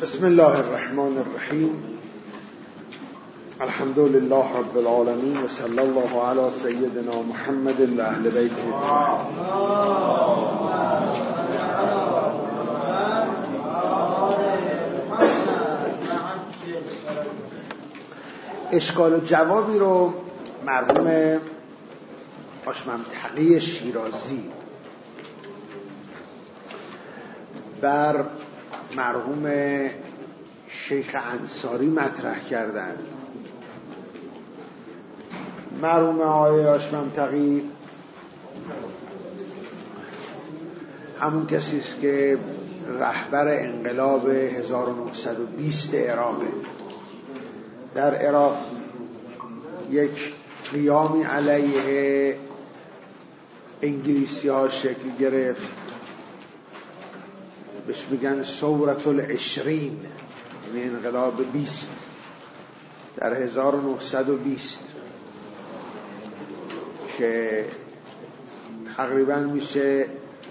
بسم الله الرحمن الرحیم. الحمد لله رب العالمین و صلی الله علی سیدنا محمد و اهل بیته اجمعین. اشکال و جوابی رو مرحوم آشمم تقی شیرازی بر مرحوم شیخ انصاری مطرح کردند. مرحوم آقای آشمم تقی همون کسی است که رهبر انقلاب 1920 عراقه. در عراق یک قیامی علیه انگلیسی ها شکل گرفت، بهش میگن ثورة العشرین، یعنی انقلاب 20 در 1920 که تقریبا میشه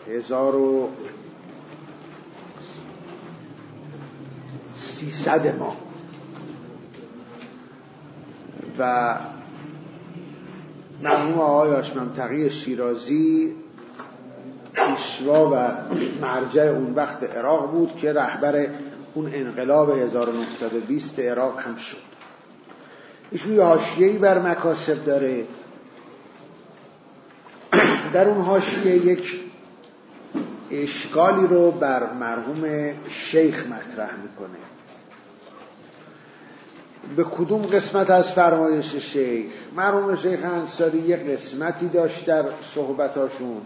1300 ماه و مرحوم آقای آشمم تقی شیرازی پیشوا و مرجع اون وقت عراق بود که رهبر اون انقلاب 1920 عراق هم شد. ایشون یه حاشیه‌ای بر مکاسب داره. در اون حاشیه یک اشکالی رو بر مرحوم شیخ مطرح میکنه. به کدوم قسمت از فرمایش شیخ؟ مرحوم شیخ انصاری یک قسمتی داشت در صحبتاشون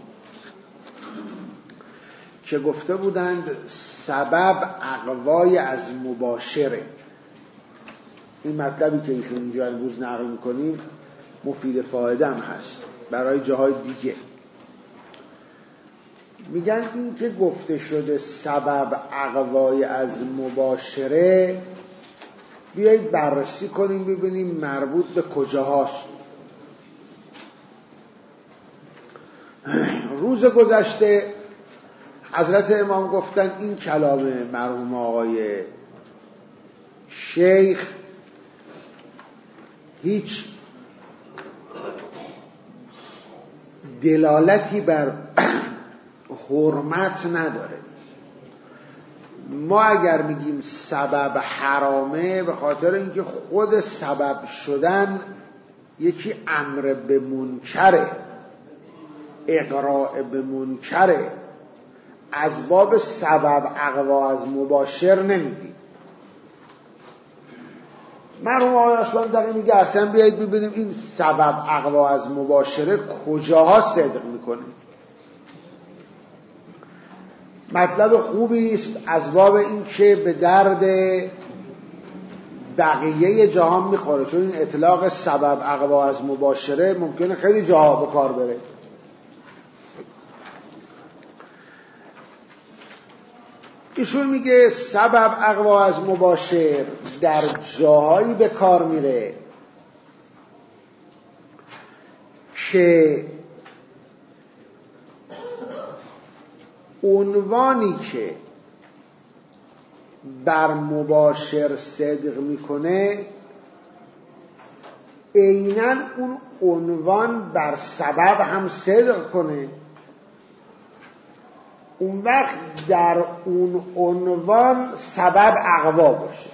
که گفته بودند سبب اقوای از مباشره. این مطلبی که ایشون اینجا امروز نقل میکنیم مفید فایده هم هست برای جاهای دیگه. میگن این که گفته شده سبب اقوای از مباشره، بیایید بررسی کنیم ببینیم مربوط به کجاهاست. روز گذشته حضرت امام گفتن این کلام مرحوم آقای شیخ هیچ دلالتی بر حرمت نداره. ما اگر میگیم سبب حرامه به خاطر اینکه خود سبب شدن یکی امر به منکره، اقراء به منکره، از باب سبب اقوا از مباشر نمیگیم. مرحوم آقای آشمم تقی میگه اصلا بیایید ببینیم این سبب اقوا از مباشره کجاها صدق میکنه. مطلب خوبی است از باب این که به درد بقیه جهان میخوره، چون این اطلاق سبب اقوا از مباشره ممکنه خیلی جاها به کار بره. ایشون میگه سبب اقوا از مباشر در جاهایی به کار میره که عنوانی که بر مباشر صدق میکنه عیناً اون عنوان بر سبب هم صدق کنه، اون وقت در اون عنوان سبب اقوا باشه.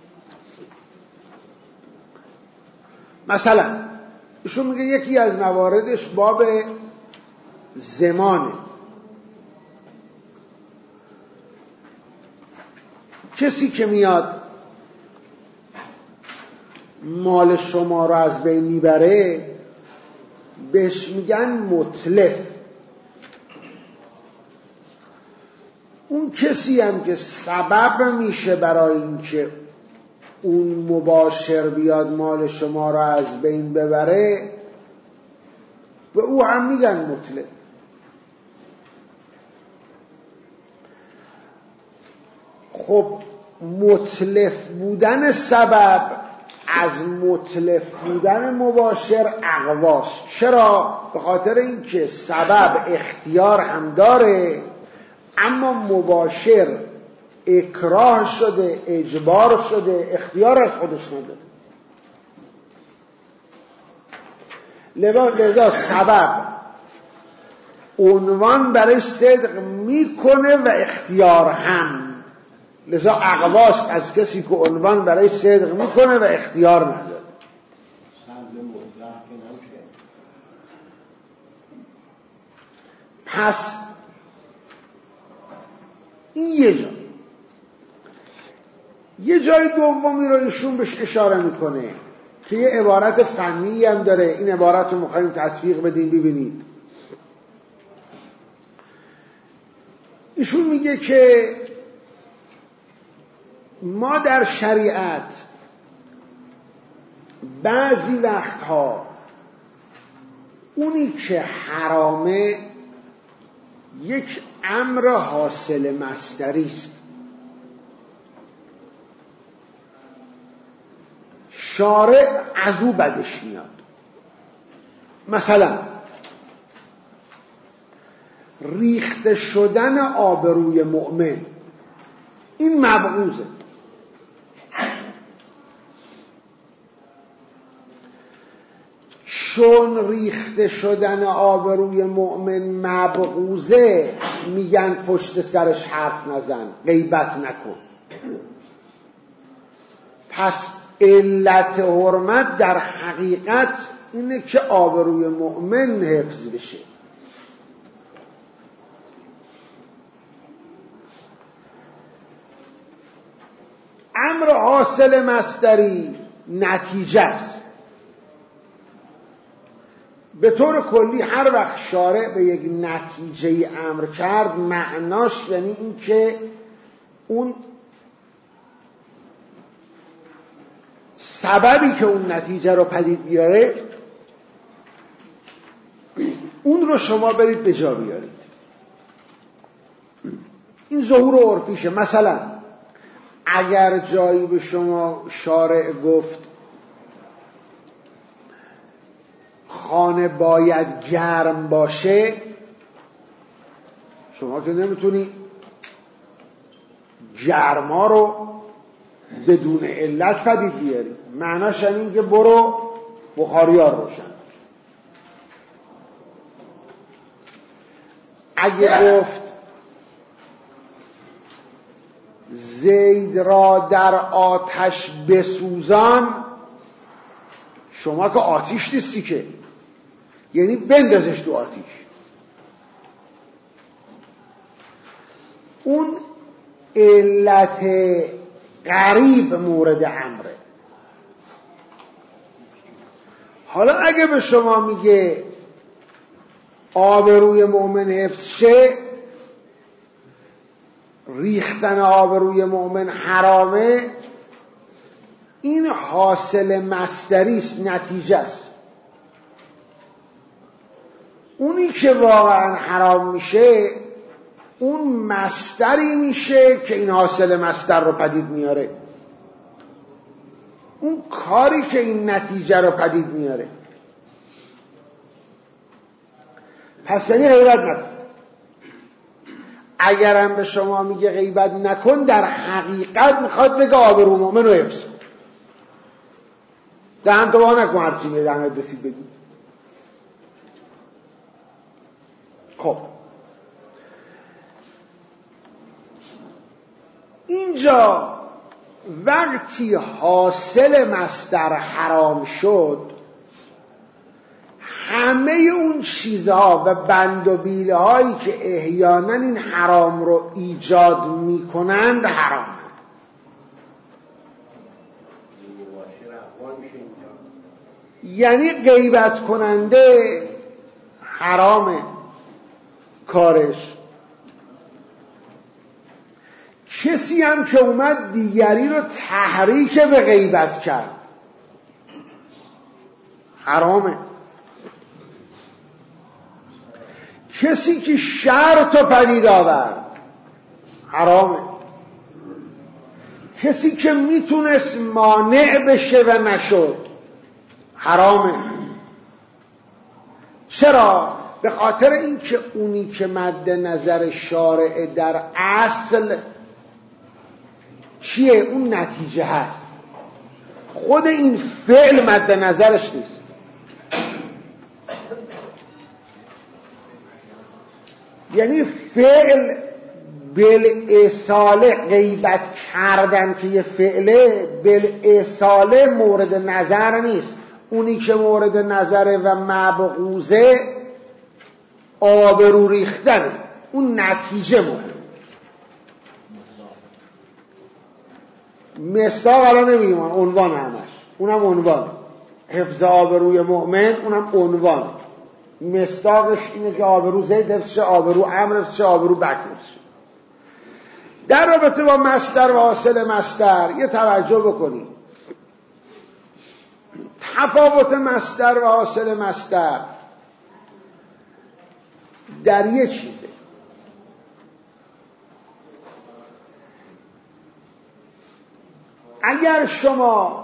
مثلا ایشون میگه یکی از مواردش باب زمانه. کسی که میاد مال شما رو از بین میبره بهش میگن متلف. اون کسی هم که سبب میشه برای اینکه اون مباشر بیاد مال شما رو از بین ببره به او هم میگن متلف. خب متلف بودن سبب از متلف بودن مباشر اقواست. چرا؟ به خاطر اینکه سبب اختیار هم داره اما مباشر اکراه شده، اجبار شده، اختیار از خودش نداره. لذا سبب عنوان برای صدق میکنه و اختیار هم. لذا اقواست از کسی که عنوان برای صدق میکنه و اختیار نداره. پس این یه جای دومی رو ایشون بهش اشاره میکنه که یه عبارت فنی هم داره. این عبارت رو میخواییم تطبیق بدیم. ببینید ایشون میگه که ما در شریعت بعضی وقتها اونی که حرامه یک امر حاصل مصدری است. شارع از او بدش میاد. مثلا ریخته شدن آبروی مؤمن، این مبغوضه. چون ریخته شدن آبروی مؤمن مبغوضه، میگن پشت سرش حرف نزن، غیبت نکن. پس علت حرمت در حقیقت اینه که آبروی مؤمن حفظ بشه. امر حاصل مصدری نتیجه است. به طور کلی هر وقت شارع به یک نتیجه امر کرد، معناش یعنی این که اون سببی که اون نتیجه رو پدید بیاره، اون رو شما برید به جا بیارید. این ظهور عرفیشه. مثلا اگر جایی به شما شارع گفت خانه باید گرم باشه، شما که نمیتونی گرما رو بدون علت پدید بیاری. معناش این که برو بخاریار روشن. اگه گفت زید را در آتش بسوزان، شما که آتیش نیستی که، یعنی بندازش تو آتیش. اون علت قریب مورد امره. حالا اگه به شما میگه آبروی مؤمن حفظ شه، ریختن آبروی مؤمن حرامه، این حاصل مصدری است، نتیجه است. اونی که واقعا حرام میشه اون مصدری میشه که این حاصل مصدر رو پدید میاره، اون کاری که این نتیجه رو پدید میاره. پس یعنی غیبت نکن. اگرم به شما میگه غیبت نکن، در حقیقت میخواد بگه آبرو مومن رو حفظ کن. دهن تو با نکن، هرچی میگه دهنت رسید بگی. خب اینجا وقتی حاصل مصدر حرام شد، همه اون چیزها و بند و بیله هایی که احیانا این حرام رو ایجاد میکنند حرام. یعنی غیبت کننده حرامه کارش. کسی هم که اومد دیگری رو تحریک به غیبت کرد حرامه. کسی که شر تو پدید آورد حرامه. کسی که میتونست مانع بشه و نشد حرامه. چرا؟ به خاطر اینکه اونی که مد نظر شارع در اصل چیه؟ اون نتیجه هست، خود این فعل مد نظرش نیست. یعنی فعل بالاصاله غیبت کردن که یه فعله بالاصاله مورد نظر نیست. اونی که مورد نظره و مبغوزه آبرو ریختن، اون نتیجه مهم. مصداق الان نمیگیم، عنوان همش، اونم عنوان. حفظ آبروی مؤمن اونم عنوان. مصداقش اینه که آبرو زید حفظ شه، آبرو امر حفظ شه، آبرو بکر حفظ شه. در رابطه با مصدر و حاصل مصدر یه توجه بکنید. تفاوت مصدر و حاصل مصدر در یه چیزه. اگر شما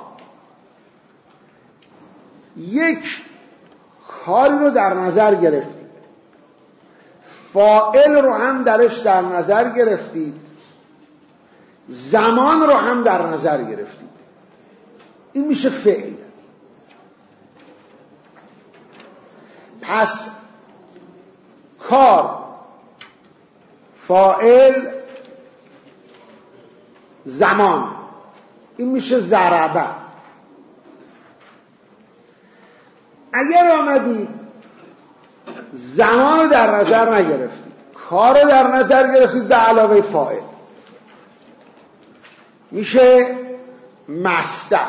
یک کاری رو در نظر گرفتید، فاعل رو هم درش در نظر گرفتید، زمان رو هم در نظر گرفتید، این میشه فعل. پس کار، فاعل، زمان، این میشه ضربه. اگر آمدید زمان رو در نظر نگرفتید، کار رو در نظر گرفتید به علاوه فاعل، میشه مصدر.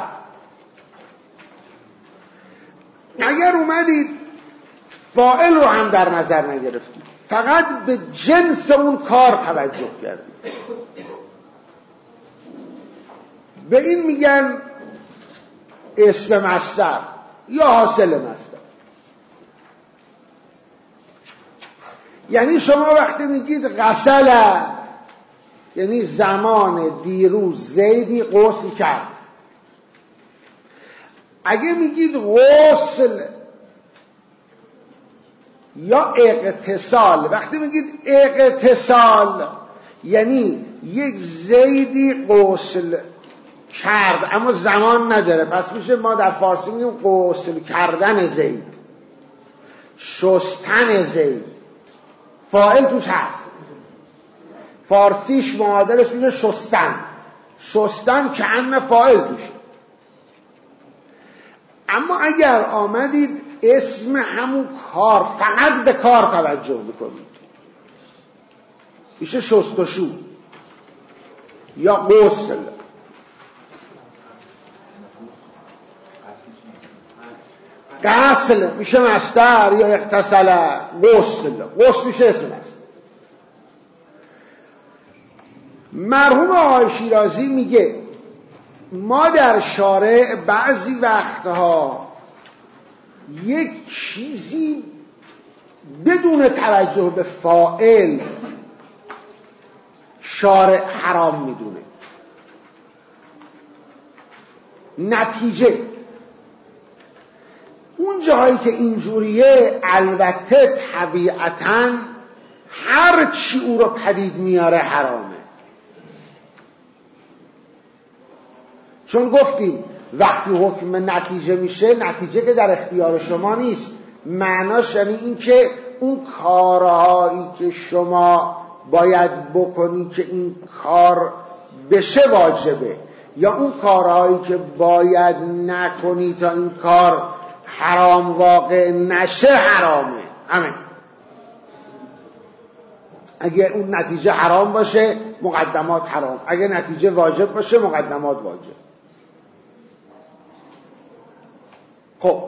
اگر اومدید فاعل رو هم در نظر نگرفتید، فقط به جنس اون کار توجه کردید، به این میگن اسم مصدر یا حاصل مصدر. یعنی شما وقتی میگید غسل، یعنی زمان دیروز زیدی غسل کرد. اگه میگید غسل یا اغتسال، وقتی میگید اغتسال یعنی یک زیدی غسل کرد اما زمان نداره، پس میشه ما در فارسی میگیم غسل کردن زید، شستن زید، فاعل توش هست. فارسیش معادلش میشه شستن، شستن که ان فاعل توشه. اما اگر آمدید اسم همون کار، فقط به کار توجه بکنید، میشه شستشو یا غسل. غسل میشه مصدر یا اغتسل. غسل میشه اسم مصدر. مرحوم آقای شیرازی میگه ما در شارع بعضی وقتها یک چیزی بدون توجه به فاعل شارع حرام میدونه. نتیجه اون جایی که اینجوریه البته طبیعتاً هر چی او رو پدید میاره حرامه. چون گفتیم وقتی حکم نتیجه میشه، نتیجه که در اختیار شما نیست، معناش یعنی این که اون کارهایی که شما باید بکنی که این کار بشه واجبه، یا اون کارهایی که باید نکنی تا این کار حرام واقع نشه حرامه. همین. اگر اون نتیجه حرام باشه مقدمات حرام، اگر نتیجه واجب باشه مقدمات واجب. خب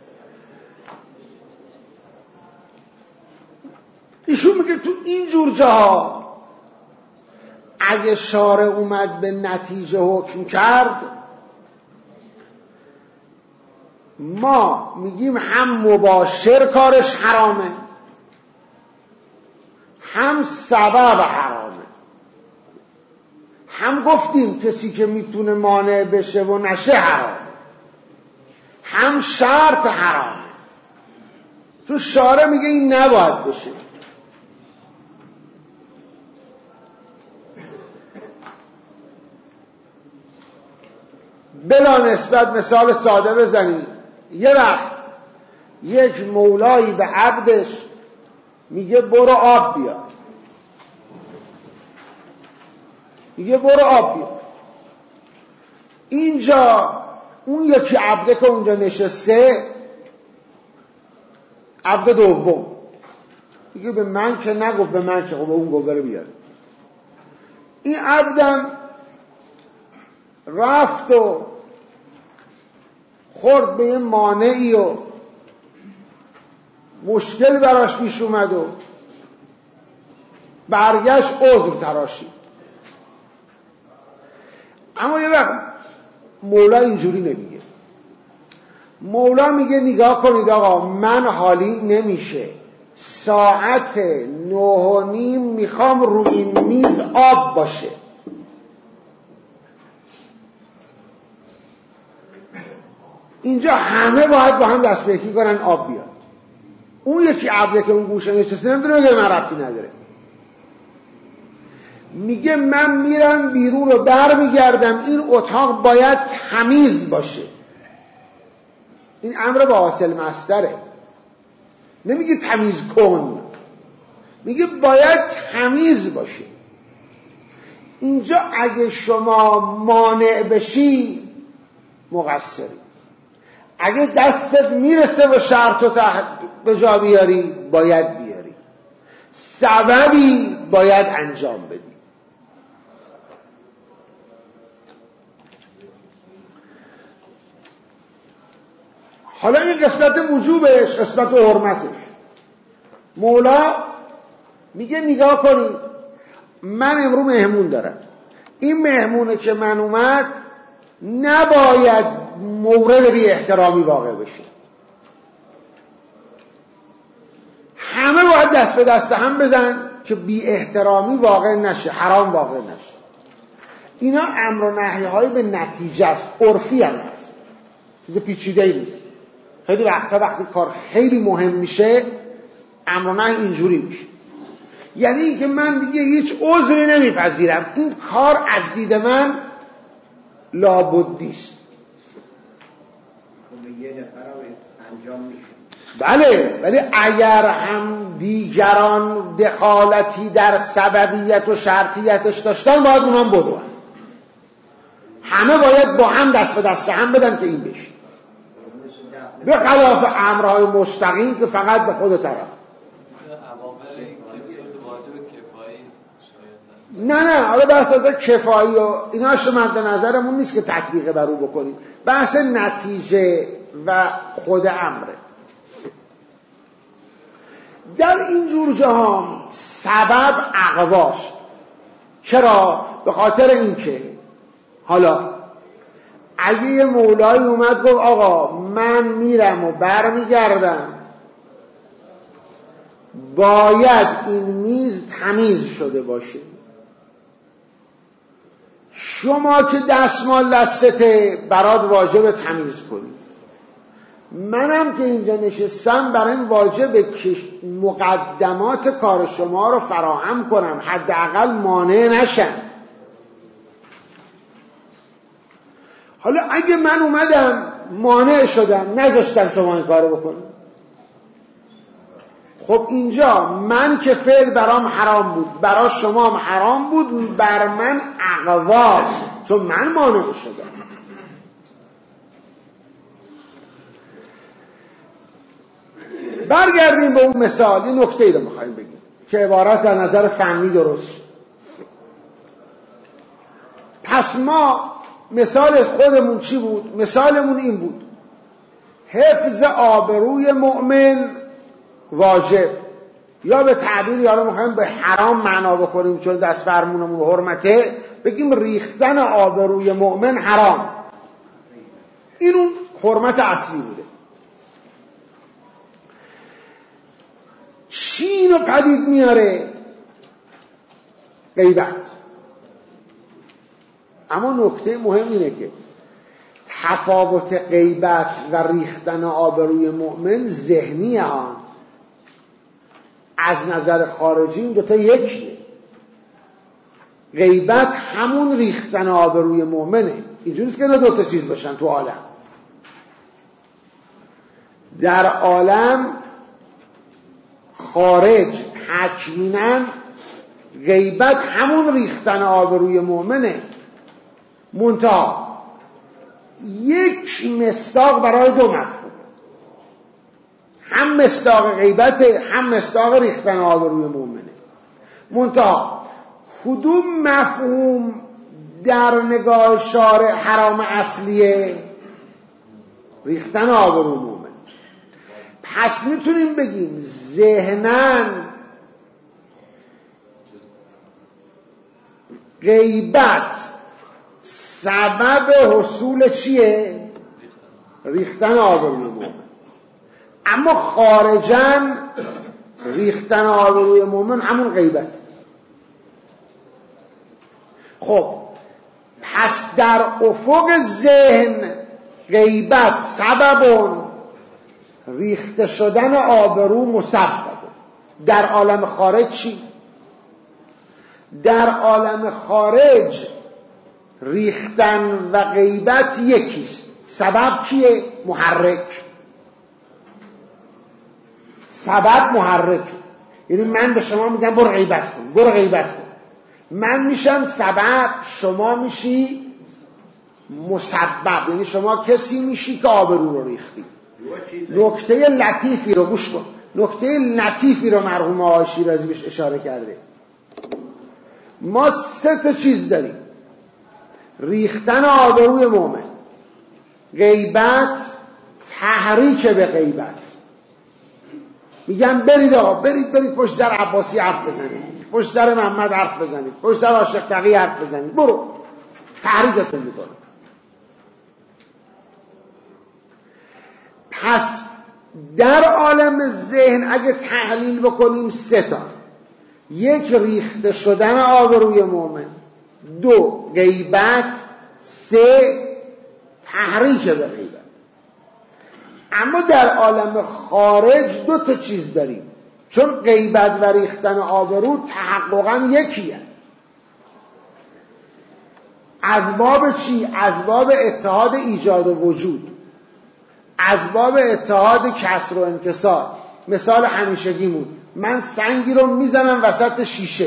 ایشون میگه تو این جور جاها اگه شارع اومد به نتیجه حکم کرد، ما میگیم هم مباشر کارش حرامه، هم سبب حرامه. هم گفتیم کسی که میتونه مانع بشه و نشه حرامه، هم شرط حرامه. تو شارع میگه این نباید بشه. بلا نسبت مثال ساده بزنیم، یه وقت یک مولایی به عبدش میگه برو آب بیار، میگه برو آب بیار. اینجا اون یکی عبده که اونجا نشسته، عبد دوم میگه به من که نگفت، به من که، خب اون گفت بره بیار. این عبدم رفت و خورد به یه مانعی و مشکل براش پیش اومد و برگشت عذر تراشید. اما یه وقت مولا اینجوری نمیگه. مولا میگه نگاه کنید آقا، من حالی نمیشه، ساعت 9:30 میخوام روی این میز آب باشه. اینجا همه باید با هم دست به یکی کنن آب بیاد. اون یکی عبده که اون گوشه نشسته نمیدونه بگه من ربطی نداره، میگه من میرم بیرون و برمیگردم، این اتاق باید تمیز باشه. این امر با حاصل مصدره، نمیگه تمیز کن، میگه باید تمیز باشه. اینجا اگه شما مانع بشی مقصری، اگه دستت میرسه و شرط و به جا بیاری باید بیاری، سببی باید انجام بدی. حالا این قسمت وجوبش، قسمت حرمتش. مولا میگه نگاه کنید، من امروز مهمون دارم، این مهمونه که من اومد نباید مورد بی احترامی واقع بشه، همه باید دست به دست هم بدن که بی احترامی واقع نشه، حرام واقع نشه. اینا امر و نهی های به نتیجه است، عرفی هم هست، چیز پیچیده‌ای نیست. خیلی وقتا وقتی کار خیلی مهم میشه امر و نهی اینجوری میشه، یعنی اینکه من دیگه هیچ عذری نمیپذیرم، این کار از دید من لابدیست. یه نفر انجام میشه. بله، ولی اگر هم دیگران دخالتی در سببیت و شرطیتش داشتن باید اونم بدون، همه باید با هم دست به دست هم بدن که این بشه، به خلاف امرهای مستقیم که فقط به خود طرف. نه حالا بحث از کفایی و ایناش مد نظرمون نیست که تطبیق بر او بکنیم، بحث نتیجه و خود امره. در این جور جهان سبب اقواست. چرا؟ به خاطر اینکه حالا اگه یه مولایی اومد گفت آقا من میرم و برمیگردم، باید این میز تمیز شده باشه، شما که دستمال دستته برات واجب تمیز کنی، منم که اینجا نشستم برای این واجب که مقدمات کار شما رو فراهم کنم، حداقل مانع نشم. حالا اگه من اومدم مانع شدم، نذاشتم شما این کارو بکنید، خب اینجا من که فعل برام حرام بود، برای شما هم حرام بود، بر من اقواست چون من مانع شدم. برگردیم به اون مثال. این نکته ای رو میخوایم بگیم که عبارت در نظر فنی درست. پس ما مثال خودمون چی بود؟ مثالمون این بود: حفظ آبروی مؤمن واجب، یا به تعبیر یارو میخوایم به حرام معنا بکنیم چون دست فرمونمون حرمته، بگیم ریختن آبروی مؤمن حرام. این اون حرمت اصلی بوده. چی اینو پدید میاره؟ غیبت. اما نکته مهم اینه که تفاوت غیبت و ریختن آبروی مؤمن ذهنی آن، از نظر خارجی این دوتا یکیه. غیبت همون ریختن آبروی مؤمنه. اینجوری نیست که اینا دوتا چیز باشن تو عالم. در عالم خارج تکویناً غیبت همون ریختن آبروی مؤمنه، منتها یک مصداق برای دو مفهوم، هم مصداق غیبته هم مصداق ریختن آبروی مؤمنه. منتها کدوم مفهوم در نگاه شارع حرام اصلیه؟ ریختن آبروی مؤمن. پس میتونیم بگیم ذهناً غیبت سبب حصول چیه؟ ریختن آبروی مؤمن. اما خارجاً ریختن آبروی مؤمن همون غیبت. خب پس در افق ذهن غیبت سببون ریخته شدن آبرو مسبب. در عالم خارج چی؟ در عالم خارج ریختن و غیبت یکیست. سبب کیه؟ محرک. سبب محرک. یعنی من به شما میگم برو غیبت کن، برو غیبت کن، من میشم سبب، شما میشی مسبب. یعنی شما کسی میشی که آبرو رو ریختی. نکته لطیفی رو گوش کن، نکته لطیفی رو مرحوم آقای شیرازی بهش اشاره کرده. ما سه تا چیز داریم: ریختن آبروی مؤمن، غیبت، تحریک به غیبت. میگن برید آقا، برید پشت سر عباسی حرف بزنید، پشت سر محمد حرف بزنید، پشت سر عاشق تقی حرف بزنید، برو تحریکتون میکنه. پس در عالم ذهن اگه تحلیل بکنیم سه تا: یک ریخته شدن آبروی مؤمن، دو غیبت، سه تحریک به غیبت. اما در عالم خارج دو تا چیز داریم، چون غیبت و ریختن آبرو تحققا یکیه. از باب چی؟ از باب اتحاد ایجاد و وجود، از باب اتحاد کسر و انکسار. مثال همیشگیمون، من سنگی رو میزنم وسط شیشه،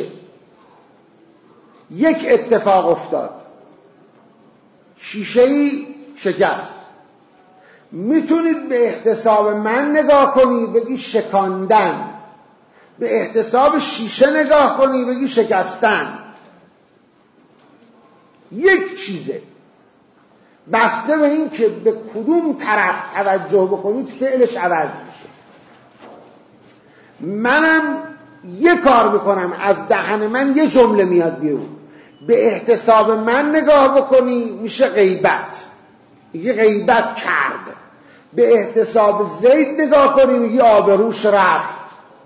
یک اتفاق افتاد، شیشه‌ای شکست. میتونید به احتساب من نگاه کنی بگی شکاندن، به احتساب شیشه نگاه کنی بگی شکستن. یک چیزه، بسته به این که به کدوم طرف توجه بکنید فعلش عوض میشه. منم یه کار میکنم، از دهن من یه جمله میاد بیرون، به احتساب من نگاه بکنی میشه غیبت، میگه غیبت کرد. به احتساب زید نگاه کنی میگی آبروش رفت.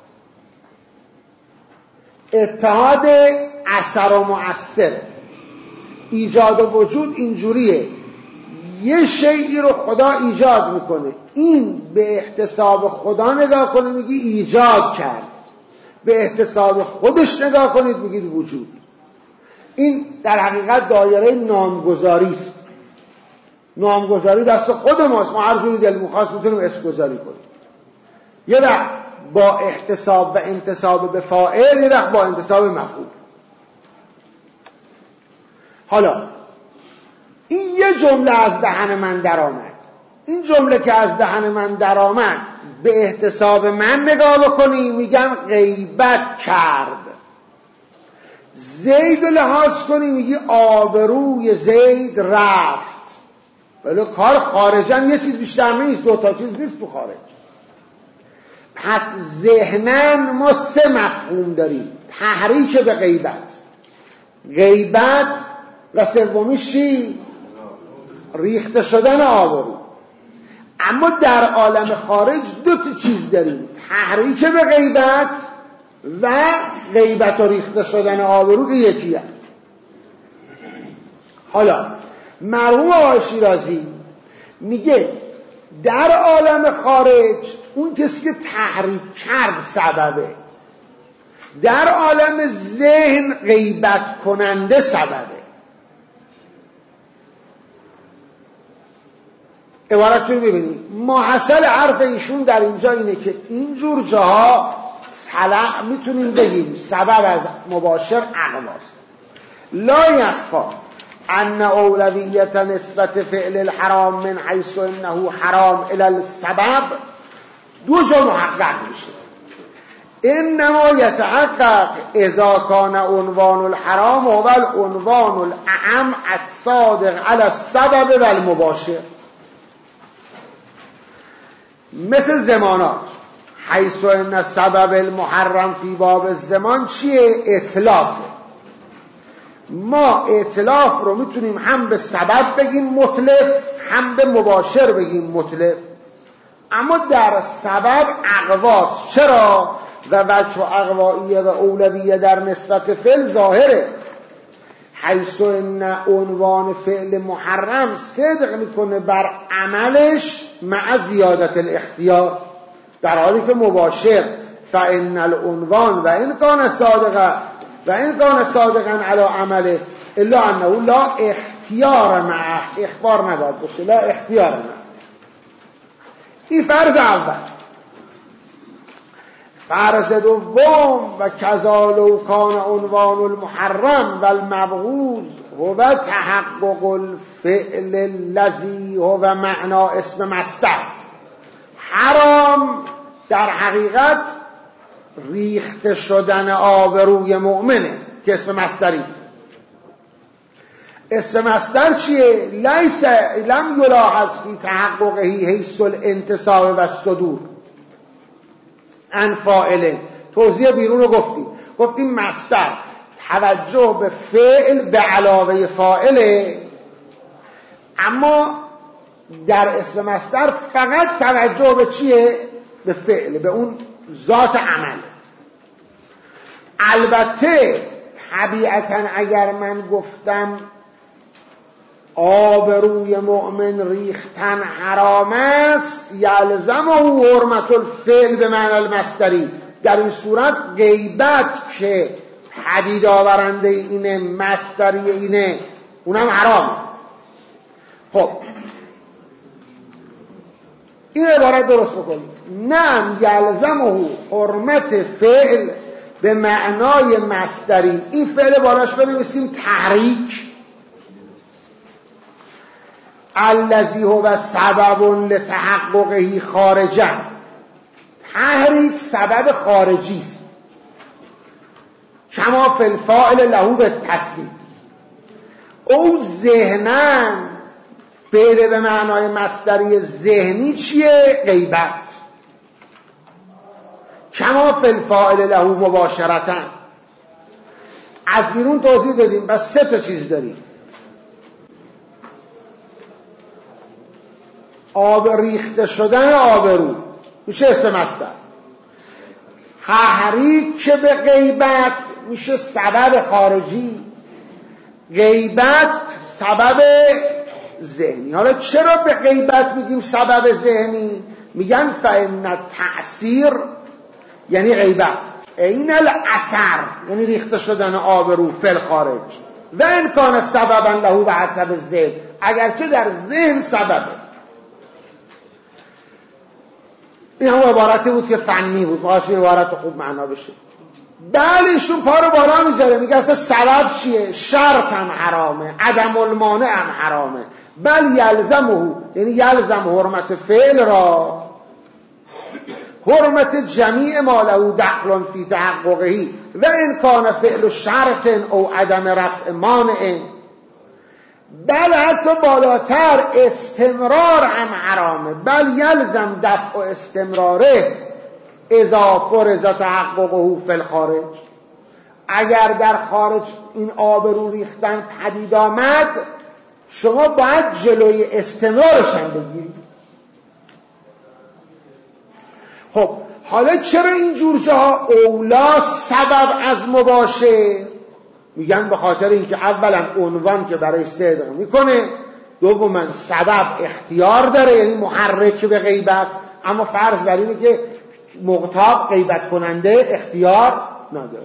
اتحاد اثر و مؤثر، ایجاد و وجود اینجوریه، یه شیئی رو خدا ایجاد میکنه، این به احتساب خدا نگاه کنه میگی ایجاد کرد، به احتساب خودش نگاه کنید میگید وجود. این در حقیقت دایره نامگذاری است. نامگذاری دست خود ماست، ما هر جوری دلمون خواست میتونیم اسم گذاری کنیم. یه وقت با احتساب و انتساب به فاعل، یه وقت با انتساب مفعول. حالا این یه جمله از دهن من در آمد، این جمله که از دهن من در آمد به احتساب من نگاه بکنی میگم غیبت کرد. زید لحاظ کنی میگی آبروی زید رفت. ولی کار خارجاً یه چیز بیشتر نیست، دو تا چیز نیست تو خارج. پس ذهناً ما سه مفهوم داریم: تحریک به غیبت، غیبت و سومیش چی؟ ریخته شدن آبرو. اما در عالم خارج دو تا چیز داریم: تحریک به غیبت و غیبت و ریخته شدن آبرو که یکیه. حالا مرحوم آقای شیرازی میگه در عالم خارج اون کسی که تحریک کرد سببه، در عالم ذهن غیبت کننده سببه. عبارت رو ببینید، محصل حرف ایشون در اینجا اینه که اینجور جاها میتونیم بگیم سبب از مباشر اقواست. لا یخفا ان اولویت نسبت فعل الحرام من حیث انه حرام الی السبب دو جا محقق میشه. انما یتحقق اذا کان عنوان الحرام و عنوان الاعم الصادق علی السبب و المباشر. مثل زمانات، حیث ان سبب المحرم فی باب الزمان چیه؟ اطلافه. ما اطلاف رو میتونیم هم به سبب بگیم مطلق، هم به مباشر بگیم مطلق، اما در سبب اقواست. چرا؟ و وجه اقوائیه و اولویه در نسبت فعل ظاهره. حیث ان عنوان فعل محرم صدق میکنه بر عملش مع زیادت الاختیار، در حالی که مباشر فان العنوان و ان کان صادقا علی عمله الا انه لا اختیار معه، اخبار نباید باشه، لا اختیار معه. این فرض اول. فرض دوم، و کذا لو کان عنوان المحرم و المبغوض هو تحقق الفعل الذی هو معنا اسم مصدر. حرام در حقیقت ریخته شدن آبروی مؤمنه که اسم مصدری است. اسم مصدر چیه؟ لیس لم یلاحظ فی تحققه حیث الانتصاب و الصدور عن فاعل. توضیح بیرون رو گفتیم مصدر توجه به فعل به علاوه فاعله، اما در اسم مصدر فقط توجه به چیه؟ به فعل، به اون ذات عمل. البته طبیعتا اگر من گفتم آبروی مؤمن ریختن حرام است، یلزمه حرمت الفعل به معنی المصدری، در این صورت غیبت که پدید آورنده اینه، مصدری اینه، اونم حرامه. خب این عبارت درست بکنید. نعم یلزمه حرمت فعل به معنای مصدری. این فعل بالاش بنویسیم تحریک، الذی هو سبب لتحققه خارجا. تحریک سبب خارجی است. کما فی الفاعل له بالتسبیب. او ذهناً فعل به معنای مصدری ذهنی چیه؟ غیبت. کما فی الفاعل له مباشرتا. از بیرون توضیح دادیم. بس سه تا چیز داریم. آب ریخته شدن آبرو میشه اسم مصدر. تحریک به غیبت میشه سبب خارجی، غیبت سبب ذهنی. حالا چرا به غیبت میگیم سبب ذهنی؟ میگن فإن تأثیر یعنی غیبت، این الاثر یعنی ریخته شدن آبرو فی الخارج، و ان کان سببا له به حسب الذهن، اگرچه در ذهن سببه. این هم عبارتی بود که فنی بود، واسه عبارت خوب معنا بشه. بله ایشون پا رو بالا میذاره، میگه اصلا سبب چیه؟ شرط هم حرامه، عدم المانع هم حرامه. بل یلزمه یعنی یلزم حرمت فعل را، حرمت جمیع ما له دخل فی تحققه و ان کان فعل شرط او عدم رفع مانع. بل حتی بالاتر استمرار هم حرامه. بل یلزم دفع و استمراره اذا فرض تحققه فی الخارج. اگر در خارج این آبرو ریختن پدید آمد، شما باید جلوی استمرارش هم بگیرید. خب حالا چرا این جور جاها اولا سبب از مباشر؟ میگن به خاطر اینکه اولا عنوان که برای صدق میکنه، دوما سبب اختیار داره یعنی محرک به غیبت، اما فرض بر اینه که مغتاب غیبت کننده اختیار نداره.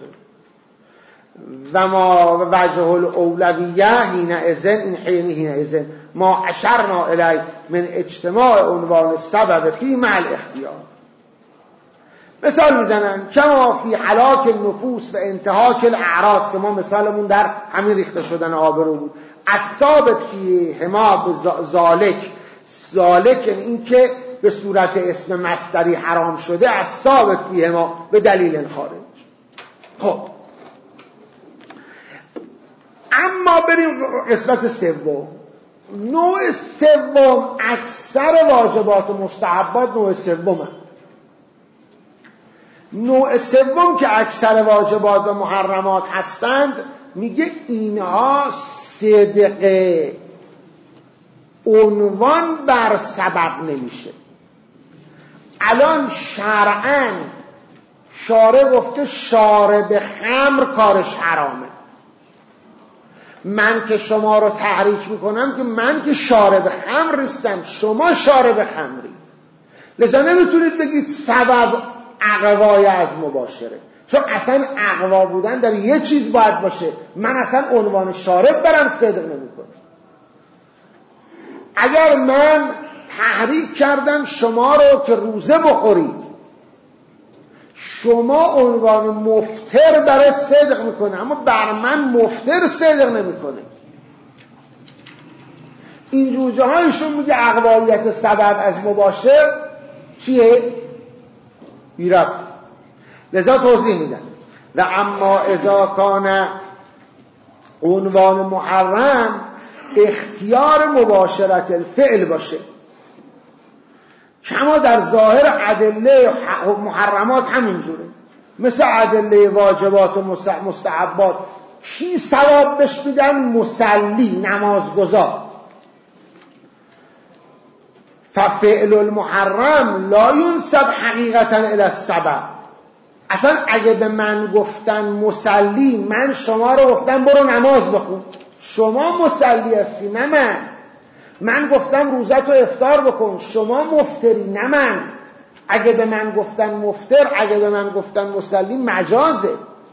و ما وجه الاولویه حینئذ ما اشرنا الی من اجتماع عنوان سبب فی مع الاختیار. مثال میزنن کما فی هلاک النفوس و انتهاک الاعراض، که ما مثالمون در همین ریخته شدن آبرو بود. الثابت فی حما ذالک یعنی این که به صورت اسم مصدری حرام شده، الثابت فی حما به دلیل خارج. خب اما بریم قسمت سوم. نوع سوم اکثر واجبات و مستحبات نوع سومه. نوع سوم که اکثر واجبات و محرمات هستند، میگه اینها صدق عنوان بر سبب نمیشه. الان شرعاً شارع گفته شارب خمر کارش حرامه. من که شما رو تحریک میکنم که من که شارب خمر نیستم، شما شارب خمری، لذا نمیتونید بگید سبب اقوای از مباشره، چون اصلا اقوا بودن در یه چیز باید باشه. من اصلا عنوان شارب برم صدق نمیکنم. اگر من تحریک کردم شما رو که روزه بخورید، شما عنوان مفطر برای صدق میکنه، اما بر من مفطر صدق نمیکنه. این جوجه هایشون میگه اقوایت سبب از مباشر چیه؟ بیرفت. لذا توضیح میدن و اما اذا کان عنوان محرم اختیار مباشرت الفعل باشه، کما در ظاهر ادله محرمات همینجوره، مثل ادله واجبات و مستحبات. کی ثواب بهش میدن؟ مسلی، نمازگزار. ففعل المحرم لا ينسب حقیقتا الی السبب. اصلا اگه به من گفتن مسلی، من شما رو گفتم برو نماز بخون، شما مسلی هستی نه من گفتم روزت رو افطار بکن، شما مفتری نه من. اگه به من گفتن مفتر، اگه به من گفتن مسلی، مجازه.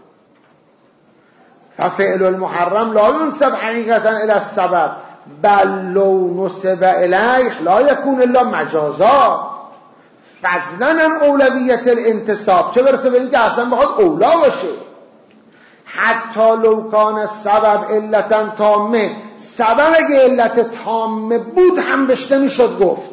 ففعل المحرم لا ينسب حقیقتا الی السبب بل لو نسب الیه لا یکون الا مجازا فضلا عن اولویت الانتصاب، چه برسه به این که اصلا بخواد اولا باشه. حتی لو کان السبب علتا تامه، سبب اگه علت تامه بود هم بهش نمیشد گفت.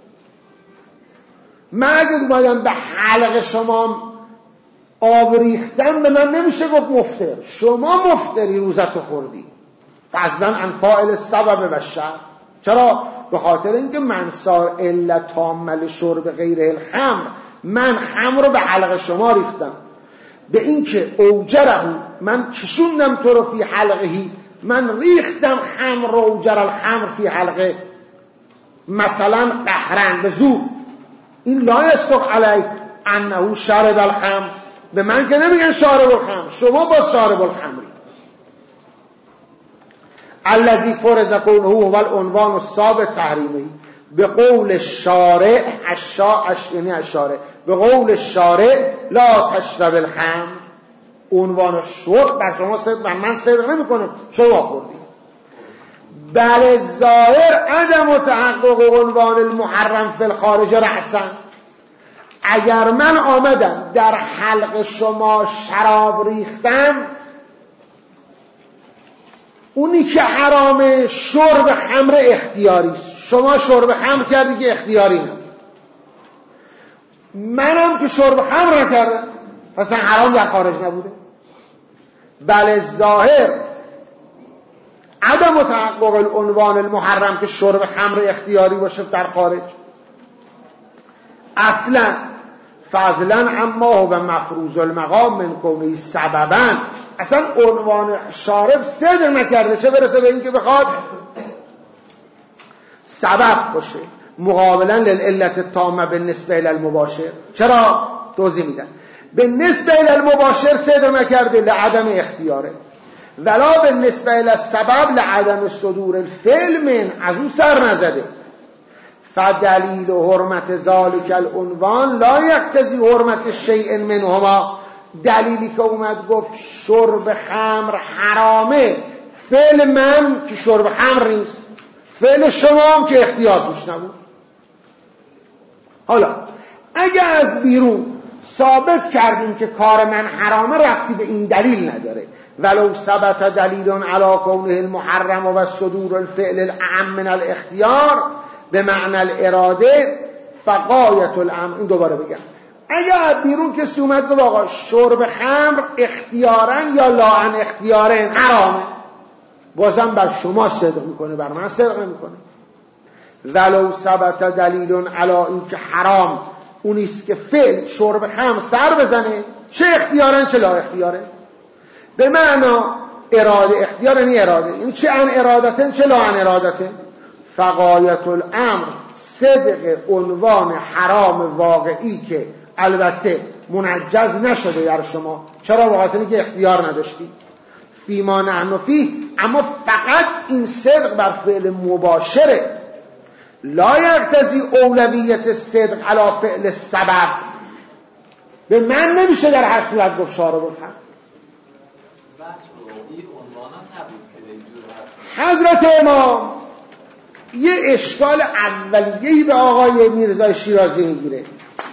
من اگه اومدم به حلق شما آب ریختم، به من نمیشه گفت مفطر، شما مفطری روزتو خوردی. فضلا عن فاعل السبب و شرط. چرا؟ به خاطر اینکه من صار علت تامه لشرب غیر الخمر، من خمر رو به حلق شما ریختم، به اینکه اوجره من کشوندم تو رو فی حلقهی، من ریختم خمر رو، اوجر الخمر فی حلقه، مثلا قهرن به زور، این لا یستق علیک انه شارب الخمر. به من که نمیگن شارب الخمر، شما با شارب الخمری. الذی فرض قوله هو العنوان الثابت تحریمه به قول الشارع یعنی الشارع به قول الشارع لا تشرب الخمر، عنوان شرب بر شما صدق بر من صدق نمیکنه، شما خوردی. بل ظاهر عدم تحقق عنوان المحرم فی الخارج رأسا. اگر من آمدم در حلق شما شراب ریختم، اونی که حرامه شرب خمر اختیاری است، شما شرب خمر کردی که اختیاری نه، منم که شرب خمر نکردم پس حرام در خارج نبوده. بله ظاهر عدم تحقق العنوان المحرم که شرب خمر اختیاری باشه در خارج اصلا، فضلا اما هو به مفروض المقام من کونه سببا، اصلا عنوان شارب صدق نکرده، چه برسه به این که بخواد سبب باشه مقابلا للعلت التامه بالنسبه الى المباشر. چرا؟ توضیح میدن. بالنسبه الى المباشر صدق نکرده لعدم اختیاره، ولا بالنسبه الى السبب لعدم صدور الفعل من، از اون سر نزده. فدلیل حرمت ذالک العنوان لا یقتضی حرمت شیء منهما دلیلی که اومد گفت شرب خمر حرامه، فعل من که شرب خمر نیست، فعل شما هم که اختیار توش نبود. حالا اگه از بیرون ثابت کردیم که کار من حرامه، ربطی به این دلیل نداره. ولو ثبت دلیل علی کونه المحرم و صدور الفعل الاعم من الاختیار به معنی الاراده فغایت الامر. این دوباره بگم، اگه از بیرون کسی اومد گفت آقا شرب خمر اختیاراً یا لاعن اختیاراً حرامه، بازم بر شما صدق میکنه، بر من صدق نمیکنه. ولو ثبت دلیل علی این که حرام اونیست که فعل شرب خمر سر بزنه، چه اختیاراً چه لا اختیاره، به معنی اراده اختیار یعنی اراده، یعنی چه ان ارادتن چه لا ان ارادتن. فغایت الامر صدق عنوان حرام واقعی که البته منجز نشده در شما، چرا واقعا که اختیار نداشتی فیما نحن فیه، اما فقط این صدق بر فعل مباشره، لا یقتضی اولویت صدق علی فعل سبب. به من نمیشه در هر صورت گفت شارع بفهم. حضرت امام یه اشکال اولیه‌ای به آقای میرزا شیرازی میگیره.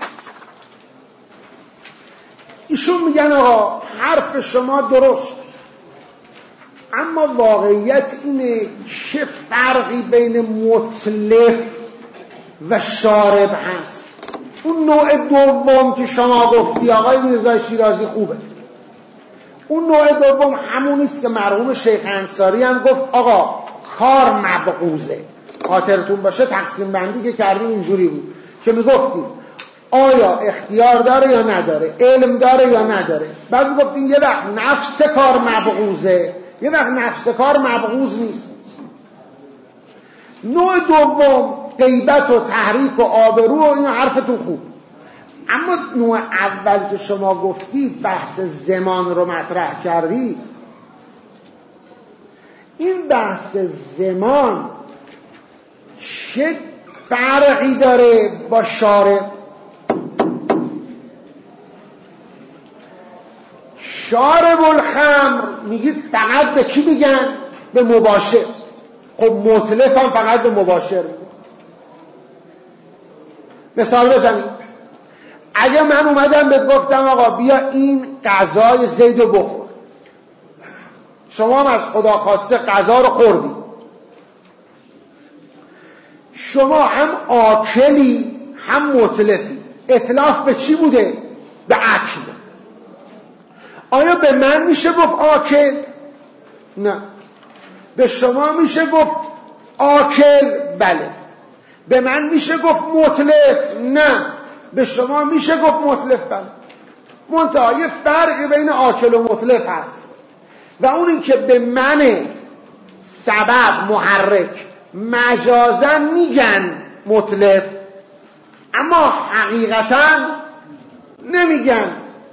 ایشون میگن آقا حرف شما درست، اما واقعیت اینه چه فرقی بین متلف و شارب هست. اون نوع دوم که شما گفتی آقای میرزا شیرازی خوبه، اون نوع دوم همونیست که مرحوم شیخ انصاری هم گفت آقا کار مبغوزه. خاطرتون باشه تقسیم بندی که کردیم اینجوری بود که میگفتیم آیا اختیار داره یا نداره، علم داره یا نداره. بعد میگفتیم یه وقت نفس کار مبغوزه، یه وقت نفس کار مبغوز نیست. نوع دوم غیبت و تحریک و آبرو و این حرفتون خوب، اما نوع اول که شما گفتید بحث زمان رو مطرح کردید، این بحث زمان چه فرقی داره با شارب؟ شارب الخمر میگید فقط به کی میگن؟ به مباشر. خب متلف هم فقط به مباشر میگن. مثال بزنید، اگه من اومدم بهت گفتم آقا بیا این غذای زید رو بخور، شما هم از خدا خواسته غذا رو خوردی، شما هم آکلی هم متلفی. اتلاف به چی بوده؟ به اکل. آیا به من میشه گفت آکل؟ نه. به شما میشه گفت آکل؟ بله. به من میشه گفت متلف؟ نه. به شما میشه گفت متلف؟ بله. منتها یه فرقی بین آکل و متلف هست و اون این که به من سبب محرک مجازا میگن متلف، اما حقیقتا نمیگن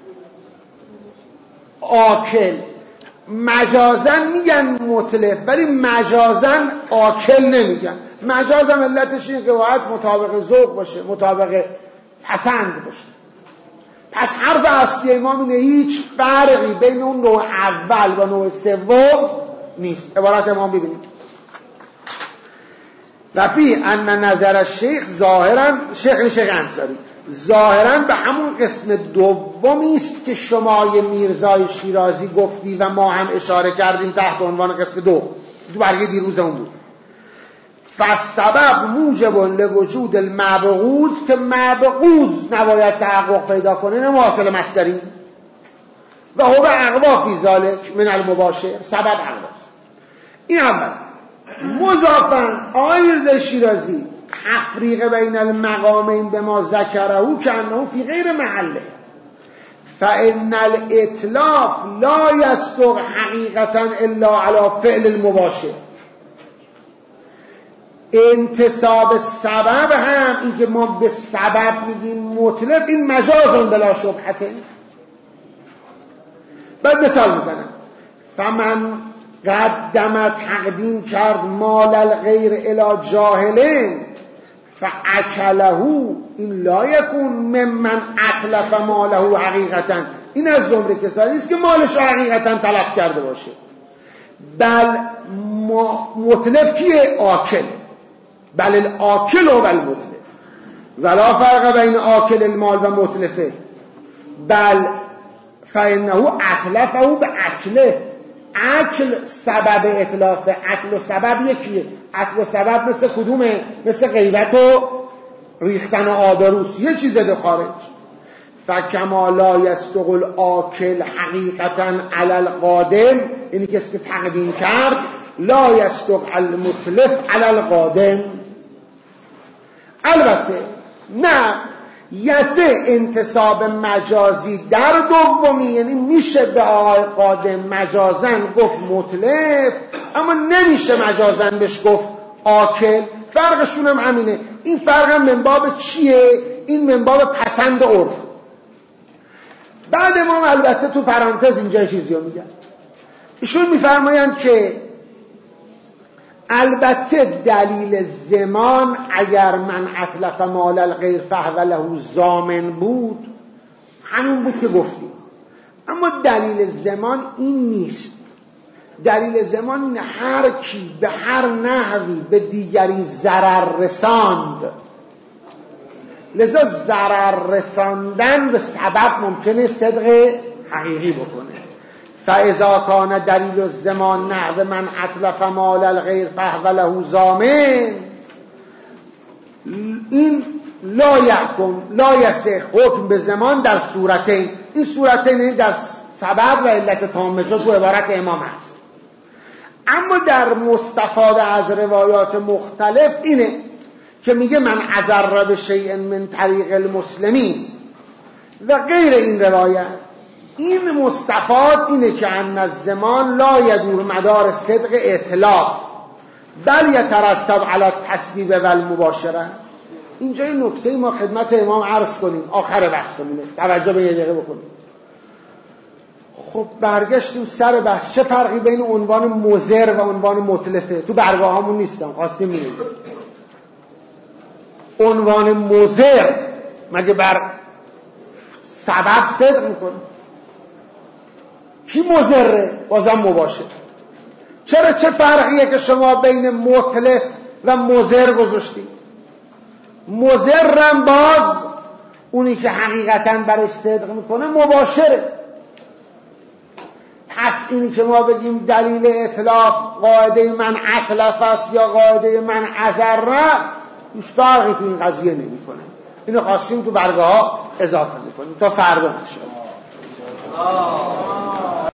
آکل. مجازا میگن متلف ولی مجازا آکل نمیگن. مجازا علتش اینه که باید مطابق ذوق باشه، مطابق پسند باشه. پس حرف اصلی امام اینه هیچ فرقی بین اون نوع اول و نوع سوم نیست. عبارت امام ببینید و فی ان نظر شیخ ظاهرا، شیخ انصاری ظاهرا به همون قسم دومی است که شما میرزای شیرازی گفتی و ما هم اشاره کردیم تحت عنوان قسم دو برگه دیروزمون بود. فالسبب موجب لوجود المبغوض، که مبغوض نباید تحقق پیدا کنه، نه محاصل مصدری و هو اقوا فی ذلک من المباشر، سبب اقواست. این اول. مضافاً آقای میرزا شیرازی تفریق بین المقامین به ما ذکره که انه فی غیر محله، فان الاتلاف لا یصدق حقیقتا الا علی فعل المباشر. انتصاب سبب هم این که ما به سبب میگیم مطلق، این مجازن بلا شبهته. بعد مثال میزنم، فمن قدم تقدیم کرد مال الغیر الی جاهلین فاکله، این لا یکون ممن اتلف ماله حقیقتا، این از زمره کسانی است که مالش حقیقتا تلف کرده باشه. بل متلف کیه؟ آکل. بل الاکل و بل متلف، ولا فرق بین آکل المال و متلفه، بل فانه اتلفه به اکله. اکل سبب اتلافه، اکل و سبب یکیه. اکل و سبب مثل کدومه؟ مثل غیبت و ریختن آبروست، یه چیز ده خارج. فکما لا یصدق الاکل حقیقتا علی القادم، یعنی کسی که تقدیم کرد، لا یصدق المتلف علی القادم. البته نه یسه انتصاب مجازی در دومی، یعنی میشه به آقای قادم مجازن گفت متلف، اما نمیشه مجازن بهش گفت آکل. فرقشون هم همینه. این فرق هم من باب چیه؟ این من باب پسند عرف. بعد ما البته تو پرانتز اینجا چیزی رو میگن. ایشون میفرمایند که البته دلیل زمان اگر من اتلف مال الغیر فهو له ضامن بود، همین بود که گفتیم. اما دلیل زمان این نیست. دلیل زمان این هر کی به هر نحوی به دیگری ضرر رساند، لذا ضرر رساندن به سبب ممکنه صدق حقیقی بکنه. فاذا کان دلیل الزمان نحو من اتلف مال الغیر فهو له ضامن، این لا یحکم لا یصح حکم به زمان در صورتین. این صورتین در سبب و علت تامه تو عبارت امام هست. اما در مستفاده از روایات مختلف اینه که میگه من عذر به شیء من طریق المسلمین و غیر این روایت. این مستفاد اینه که ان الزمان لا یدور مدار صدق اطلاق بل یترتب علی التسبیب و المباشره. اینجا این نکته ما خدمت امام عرض کنیم، آخر بحثمونه، توجه به یه دقیقه بکنیم. خب برگشتیم سر بحث، چه فرقی بین عنوان مضر و عنوان متلفه؟ تو برگاه همون نیستم، خواستیم میگیم عنوان مضر مگه بر سبب صدق میکنه؟ کی مضره؟ بازم مباشر. چرا چه فرقیه که شما بین متلف و مضر گذاشتید؟ مضرم باز اونی که حقیقتا برش صدق میکنه مباشره. پس اینی که ما بگیم دلیل اطلاف قاعده من اتلف است یا قاعده من عذر، هیچ فرقی تو این قضیه نمیکنه. اینو خواستیم تو برگه ها اضافه میکنیم تا فردا نشه.